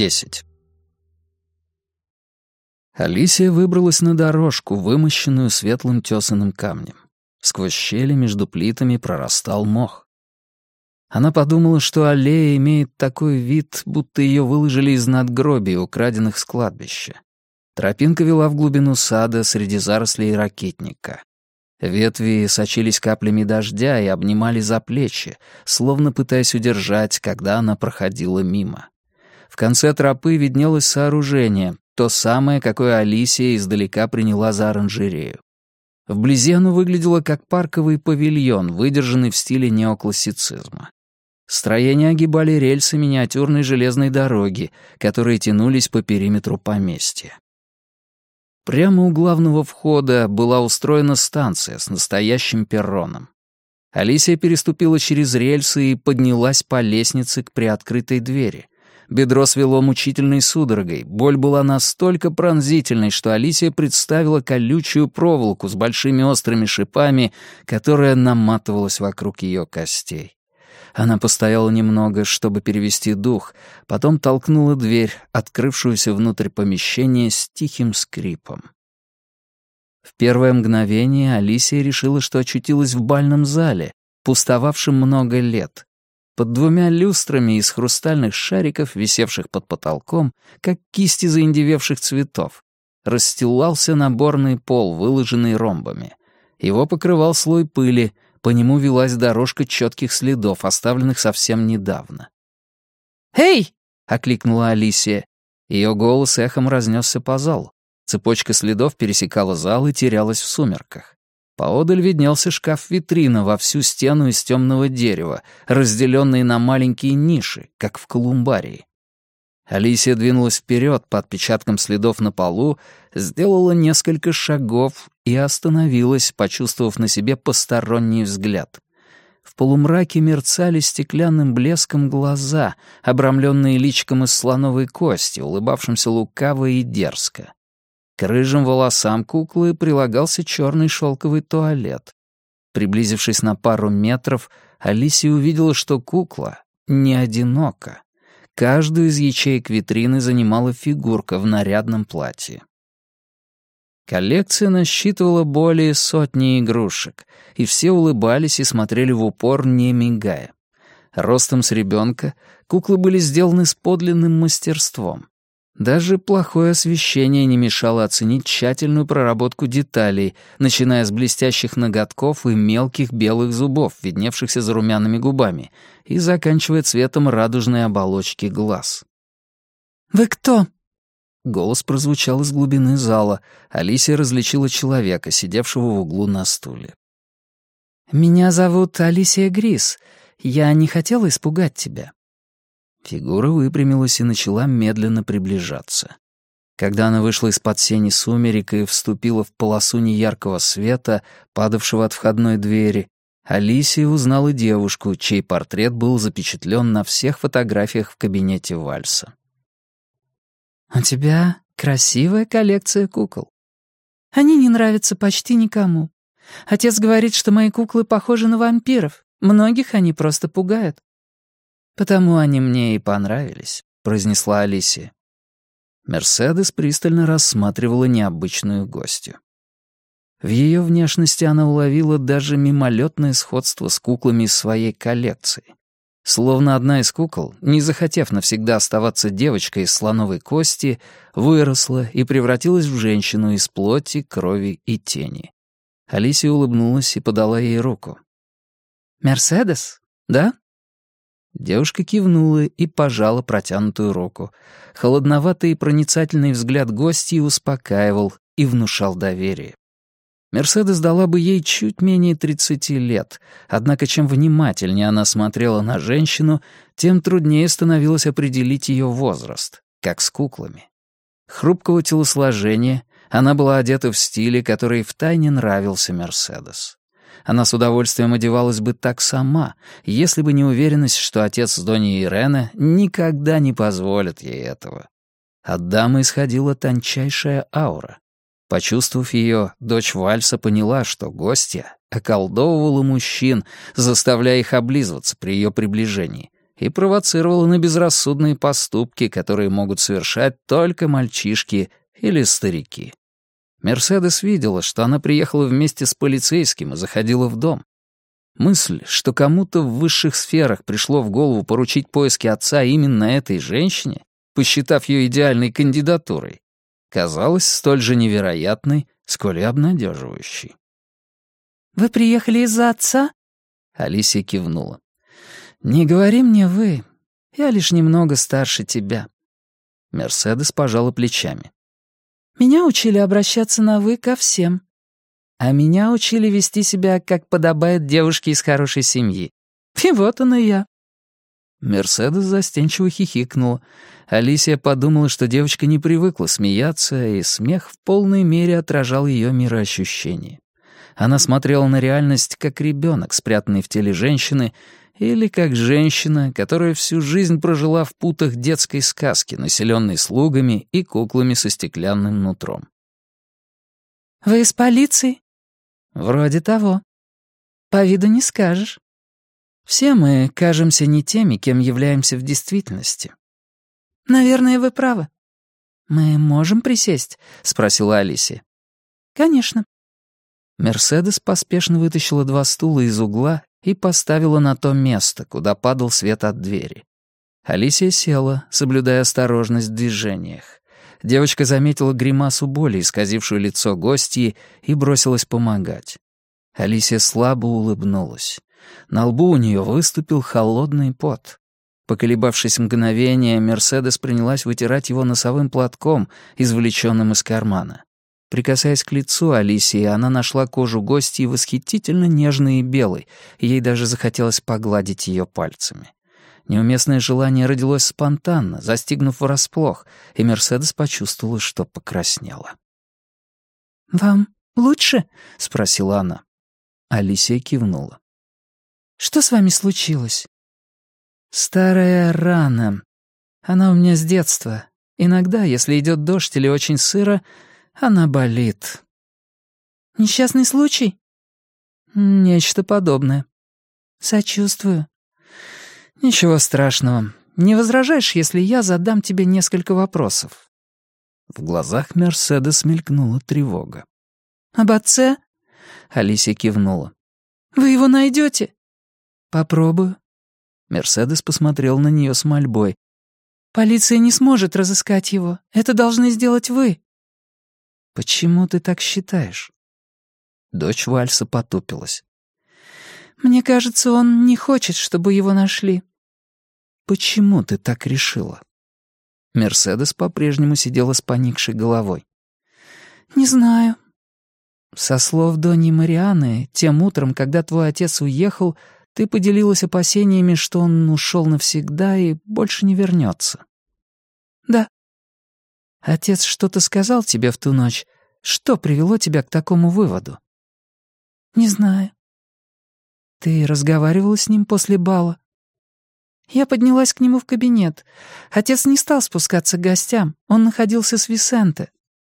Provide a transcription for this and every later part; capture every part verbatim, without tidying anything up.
десять. Алисия выбралась на дорожку, вымощенную светлым тесаным камнем. Сквозь щели между плитами прорастал мох. Она подумала, что аллея имеет такой вид, будто ее выложили из надгробий, украденных с кладбища. Тропинка вела в глубину сада среди зарослей ракитника. Ветви сочились каплями дождя и обнимали за плечи, словно пытаясь удержать, когда она проходила мимо. В конце тропы виднелось сооружение, то самое, какое Алисия издалека приняла за оранжерею. Вблизи оно выглядело как парковый павильон, выдержанный в стиле неоклассицизма. Строения огибали рельсы миниатюрной железной дороги, которые тянулись по периметру поместья. Прямо у главного входа была устроена станция с настоящим перроном. Алисия переступила через рельсы и поднялась по лестнице к приоткрытой двери. Бедро свело мучительной судорогой, боль была настолько пронзительной, что Алисия представила колючую проволоку с большими острыми шипами, которая наматывалась вокруг ее костей. Она постояла немного, чтобы перевести дух, потом толкнула дверь, открывшуюся внутрь помещения с тихим скрипом. В первое мгновение Алисия решила, что очутилась в бальном зале, пустовавшем много лет. Под двумя люстрами из хрустальных шариков, висевших под потолком, как кисти заиндевевших цветов, расстилался наборный пол, выложенный ромбами. Его покрывал слой пыли, по нему велась дорожка четких следов, оставленных совсем недавно. «Эй!» — окликнула Алисия. Ее голос эхом разнесся по залу. Цепочка следов пересекала зал и терялась в сумерках. Поодаль виднелся шкаф-витрина во всю стену из темного дерева, разделенный на маленькие ниши, как в колумбарии. Алисия двинулась вперед по отпечаткам следов на полу, сделала несколько шагов и остановилась, почувствовав на себе посторонний взгляд. В полумраке мерцали стеклянным блеском глаза, обрамленные личиком из слоновой кости, улыбавшимся лукаво и дерзко. К рыжим волосам куклы прилагался черный шелковый туалет. Приблизившись на пару метров, Алисия увидела, что кукла не одинока. Каждую из ячеек витрины занимала фигурка в нарядном платье. Коллекция насчитывала более сотни игрушек, и все улыбались и смотрели в упор, не мигая. Ростом с ребенка куклы были сделаны с подлинным мастерством. Даже плохое освещение не мешало оценить тщательную проработку деталей, начиная с блестящих ноготков и мелких белых зубов, видневшихся за румяными губами, и заканчивая цветом радужной оболочки глаз. «Вы кто?» Голос прозвучал из глубины зала. Алисия различила человека, сидевшего в углу на стуле. «Меня зовут Алисия Грис. Я не хотела испугать тебя». Фигура выпрямилась и начала медленно приближаться. Когда она вышла из-под сени сумерек и вступила в полосу неяркого света, падавшего от входной двери, Алисия узнала девушку, чей портрет был запечатлен на всех фотографиях в кабинете вальса. «У тебя красивая коллекция кукол. Они не нравятся почти никому. Отец говорит, что мои куклы похожи на вампиров. Многих они просто пугают». «Потому они мне и понравились», — произнесла Алисия. Мерседес пристально рассматривала необычную гостью. В ее внешности она уловила даже мимолетное сходство с куклами из своей коллекции. Словно одна из кукол, не захотев навсегда оставаться девочкой из слоновой кости, выросла и превратилась в женщину из плоти, крови и тени. Алисия улыбнулась и подала ей руку. «Мерседес, да?» Девушка кивнула и пожала протянутую руку. Холодноватый и проницательный взгляд гостьи успокаивал и внушал доверие. Мерседес дала бы ей чуть менее тридцати лет, однако чем внимательнее она смотрела на женщину, тем труднее становилось определить ее возраст, как с куклами. Хрупкого телосложения, она была одета в стиле, который втайне нравился Мерседес. Она с удовольствием одевалась бы так сама, если бы не уверенность, что отец с Доней Ирена никогда не позволит ей этого. От дамы исходила тончайшая аура. Почувствовав ее, дочь вальса поняла, что гостья околдовывала мужчин, заставляя их облизываться при ее приближении, и провоцировала на безрассудные поступки, которые могут совершать только мальчишки или старики. Мерседес видела, что она приехала вместе с полицейским и заходила в дом. Мысль, что кому-то в высших сферах пришло в голову поручить поиски отца именно этой женщине, посчитав ее идеальной кандидатурой, казалась столь же невероятной, сколь и обнадеживающей. «Вы приехали из-за отца?» Алисия кивнула. «Не говори мне «вы». Я лишь немного старше тебя». Мерседес пожала плечами. «Меня учили обращаться на «вы» ко всем. А меня учили вести себя, как подобает девушке из хорошей семьи. И вот она я». Мерседес застенчиво хихикнула. Алисия подумала, что девочка не привыкла смеяться, и смех в полной мере отражал ее мироощущение. Она смотрела на реальность как ребенок, спрятанный в теле женщины, или как женщина, которая всю жизнь прожила в путах детской сказки, населенной слугами и куклами со стеклянным нутром. «Вы из полиции?» «Вроде того». «По виду не скажешь». «Все мы кажемся не теми, кем являемся в действительности». «Наверное, вы правы». «Мы можем присесть?» — спросила Алисия. «Конечно». Мерседес поспешно вытащила два стула из угла и поставила на то место, куда падал свет от двери. Алисия села, соблюдая осторожность в движениях. Девочка заметила гримасу боли, исказившую лицо гостьи, и бросилась помогать. Алисия слабо улыбнулась. На лбу у нее выступил холодный пот. Поколебавшись мгновение, Мерседес принялась вытирать его носовым платком, извлеченным из кармана. Прикасаясь к лицу Алисии, она нашла кожу гостьи восхитительно нежной и белой, и ей даже захотелось погладить ее пальцами. Неуместное желание родилось спонтанно, застигнув врасплох, и Мерседес почувствовала, что покраснела. «Вам лучше?» — спросила она. Алисия кивнула. «Что с вами случилось?» «Старая рана. Она у меня с детства. Иногда, если идет дождь или очень сыро, она болит». «Несчастный случай?» «Нечто подобное». «Сочувствую». «Ничего страшного. Не возражаешь, если я задам тебе несколько вопросов?» В глазах Мерседес мелькнула тревога. «Об отце?» Алисия кивнула. «Вы его найдете?» «Попробую». Мерседес посмотрел на нее с мольбой. «Полиция не сможет разыскать его. Это должны сделать вы». «Почему ты так считаешь?» Дочь Вальса потупилась. «Мне кажется, он не хочет, чтобы его нашли». «Почему ты так решила?» Мерседес по-прежнему сидела с поникшей головой. «Не знаю». «Со слов Донни Марианы, тем утром, когда твой отец уехал, ты поделилась опасениями, что он ушел навсегда и больше не вернется». «Да». «Отец что-то сказал тебе в ту ночь? Что привело тебя к такому выводу?» «Не знаю». «Ты разговаривала с ним после бала?» Я поднялась к нему в кабинет. Отец не стал спускаться к гостям. Он находился с Висенте.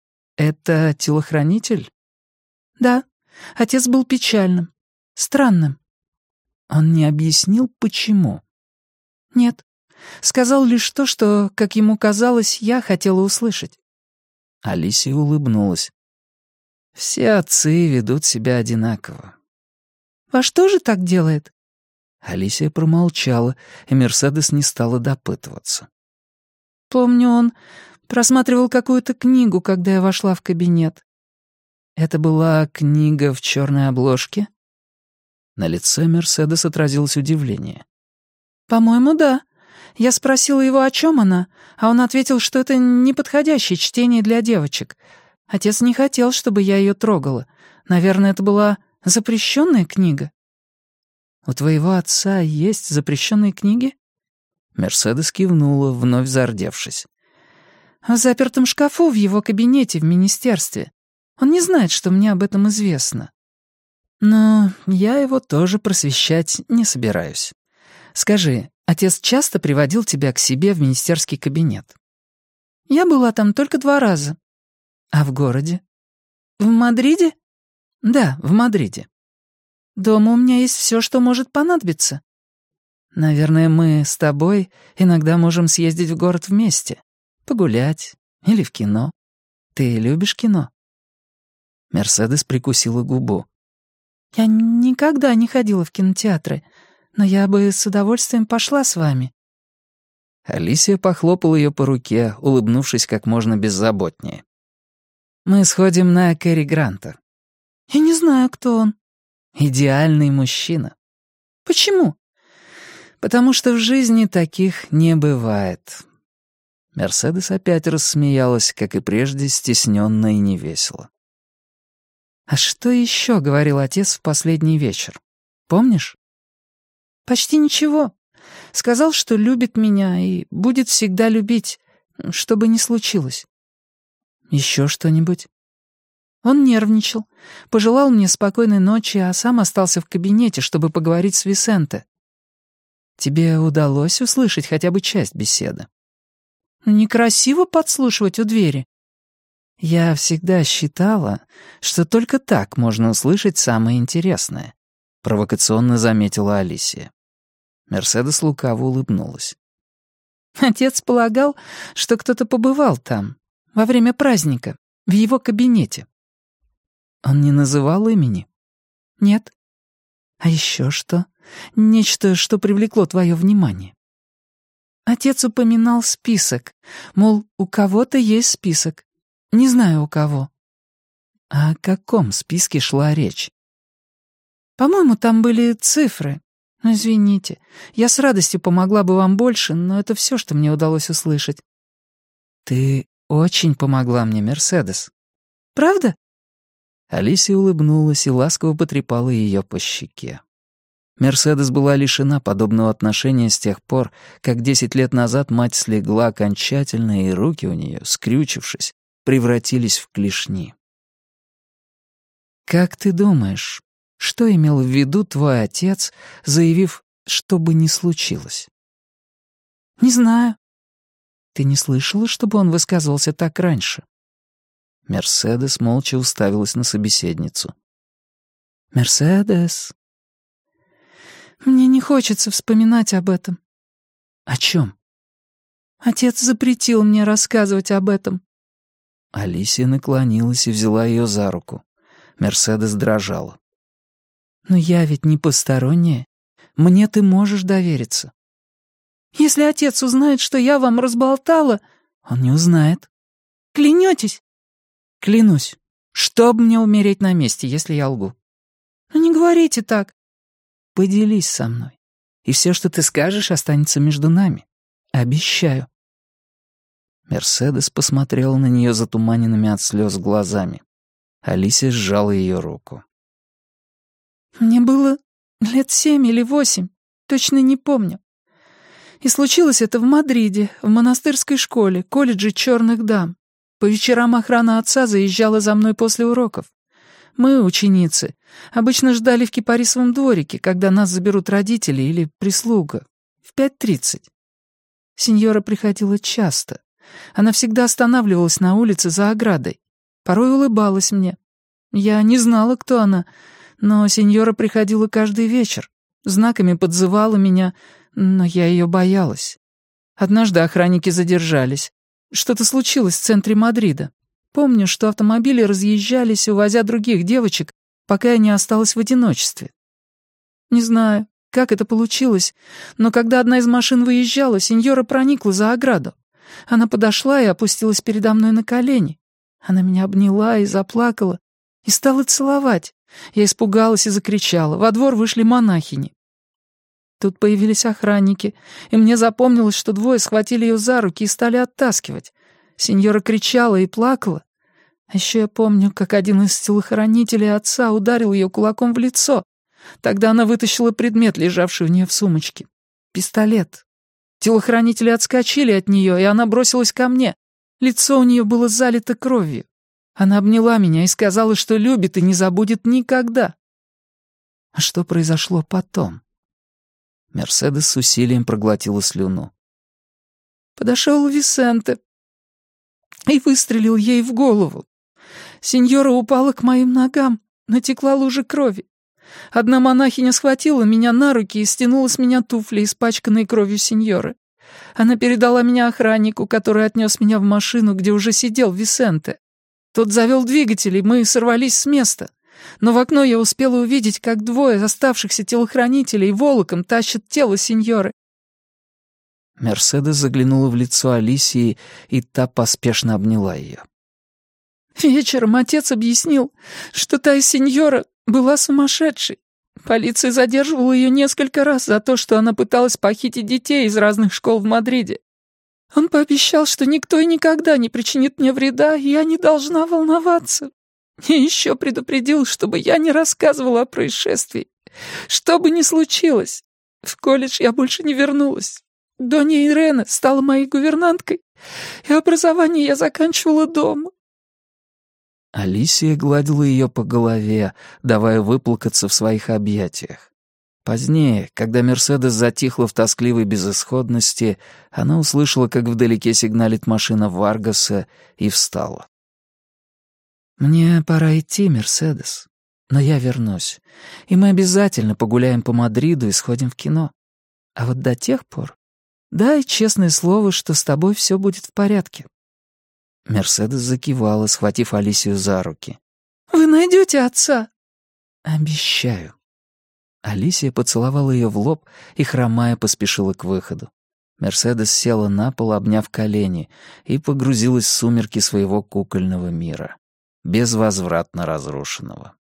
«Это телохранитель?» «Да. Отец был печальным. Странным». «Он не объяснил, почему?» «Нет. Сказал лишь то, что, как ему казалось, я хотела услышать». Алисия улыбнулась. «Все отцы ведут себя одинаково». «Ваш тоже так делает?» Алисия промолчала, и Мерседес не стала допытываться. «Помню, он просматривал какую-то книгу, когда я вошла в кабинет». «Это была книга в черной обложке?» На лице Мерседес отразилось удивление. «По-моему, да. Я спросила его, о чем она, а он ответил, что это неподходящее чтение для девочек. Отец не хотел, чтобы я ее трогала. Наверное, это была запрещенная книга». «У твоего отца есть запрещенные книги?» Мерседес кивнула, вновь зардевшись. «В запертом шкафу в его кабинете в министерстве. Он не знает, что мне об этом известно». «Но я его тоже просвещать не собираюсь. Скажи, отец часто приводил тебя к себе в министерский кабинет?» «Я была там только два раза». «А в городе?» «В Мадриде?» «Да, в Мадриде». «Дома у меня есть все, что может понадобиться». Наверное, мы с тобой иногда можем съездить в город вместе, погулять или в кино. Ты любишь кино?» Мерседес прикусила губу. «Я никогда не ходила в кинотеатры, но я бы с удовольствием пошла с вами». Алисия похлопала ее по руке, улыбнувшись как можно беззаботнее. «Мы сходим на Кэрри Гранта». «Я не знаю, кто он». «Идеальный мужчина». «Почему?» «Потому что в жизни таких не бывает». Мерседес опять рассмеялась, как и прежде, стесненно и невесело. «А что еще говорил отец в последний вечер? Помнишь?» «Почти ничего. Сказал, что любит меня и будет всегда любить, что бы ни случилось». «Еще что-нибудь?» Он нервничал, пожелал мне спокойной ночи, а сам остался в кабинете, чтобы поговорить с Висенте. «Тебе удалось услышать хотя бы часть беседы?» «Некрасиво подслушивать у двери». «Я всегда считала, что только так можно услышать самое интересное», — провокационно заметила Алисия. Мерседес лукаво улыбнулась. «Отец полагал, что кто-то побывал там, во время праздника, в его кабинете». «Он не называл имени?» «Нет». «А еще что? Нечто, что привлекло твое внимание?» Отец упоминал список, мол, у кого-то есть список. Не знаю, у кого. О каком списке шла речь? По-моему, там были цифры. Ну, извините, я с радостью помогла бы вам больше, но это все, что мне удалось услышать. Ты очень помогла мне, Мерседес. Правда? Алисия улыбнулась и ласково потрепала ее по щеке. Мерседес была лишена подобного отношения с тех пор, как десять лет назад мать слегла окончательно, и руки у нее, скрючившись, превратились в клешни. «Как ты думаешь, что имел в виду твой отец, заявив, что бы ни случилось?» «Не знаю». «Ты не слышала, чтобы он высказывался так раньше?» Мерседес молча уставилась на собеседницу. «Мерседес...» «Мне не хочется вспоминать об этом». «О чем?» «Отец запретил мне рассказывать об этом». Алисия наклонилась и взяла ее за руку. Мерседес дрожала. «Но я ведь не посторонняя. Мне ты можешь довериться». «Если отец узнает, что я вам разболтала...» «Он не узнает». «Клянетесь?» «Клянусь. Чтоб мне умереть на месте, если я лгу». «Ну не говорите так». «Поделись со мной, и все, что ты скажешь, останется между нами. Обещаю». Мерседес посмотрела на нее затуманенными от слез глазами. Алисия сжала ее руку. «Мне было лет семь или восемь, точно не помню. И случилось это в Мадриде, в монастырской школе, колледже черных дам. По вечерам охрана отца заезжала за мной после уроков. Мы, ученицы, обычно ждали в кипарисовом дворике, когда нас заберут родители или прислуга, в пять тридцать. Сеньора приходила часто. Она всегда останавливалась на улице за оградой. Порой улыбалась мне. Я не знала, кто она, но сеньора приходила каждый вечер, знаками подзывала меня, но я ее боялась. Однажды охранники задержались. Что-то случилось в центре Мадрида. Помню, что автомобили разъезжались, увозя других девочек, пока я не осталась в одиночестве. Не знаю, как это получилось, но когда одна из машин выезжала, сеньора проникла за ограду. Она подошла и опустилась передо мной на колени. Она меня обняла и заплакала, и стала целовать. Я испугалась и закричала. Во двор вышли монахини. Тут появились охранники, и мне запомнилось, что двое схватили ее за руки и стали оттаскивать. Сеньора кричала и плакала. А еще я помню, как один из телохранителей отца ударил ее кулаком в лицо. Тогда она вытащила предмет, лежавший у нее в сумочке. Пистолет. Телохранители отскочили от нее, и она бросилась ко мне. Лицо у нее было залито кровью. Она обняла меня и сказала, что любит и не забудет никогда. А что произошло потом? Мерседес с усилием проглотила слюну. Подошел Висенте и выстрелил ей в голову. Сеньора упала к моим ногам, натекла лужа крови. Одна монахиня схватила меня на руки и стянула с меня туфли, испачканные кровью сеньоры. Она передала меня охраннику, который отнес меня в машину, где уже сидел Висенте. Тот завел двигатель, и мы сорвались с места. Но в окно я успела увидеть, как двое оставшихся телохранителей волоком тащат тело сеньоры. Мерседес заглянула в лицо Алисии, и та поспешно обняла ее. Вечером отец объяснил, что та сеньора была сумасшедшей. Полиция задерживала ее несколько раз за то, что она пыталась похитить детей из разных школ в Мадриде. Он пообещал, что никто и никогда не причинит мне вреда, и я не должна волноваться. И еще предупредил, чтобы я не рассказывала о происшествии. Что бы ни случилось, в колледж я больше не вернулась. Донья Ирена стала моей гувернанткой, и образование я заканчивала дома. Алисия гладила ее по голове, давая выплакаться в своих объятиях. Позднее, когда Мерседес затихла в тоскливой безысходности, она услышала, как вдалеке сигналит машина Варгаса, и встала. «Мне пора идти, Мерседес, но я вернусь, и мы обязательно погуляем по Мадриду и сходим в кино. А вот до тех пор дай честное слово, что с тобой все будет в порядке». Мерседес закивала, схватив Алисию за руки. «Вы найдете отца?» «Обещаю». Алисия поцеловала ее в лоб и, хромая, поспешила к выходу. Мерседес села на пол, обняв колени, и погрузилась в сумерки своего кукольного мира, безвозвратно разрушенного.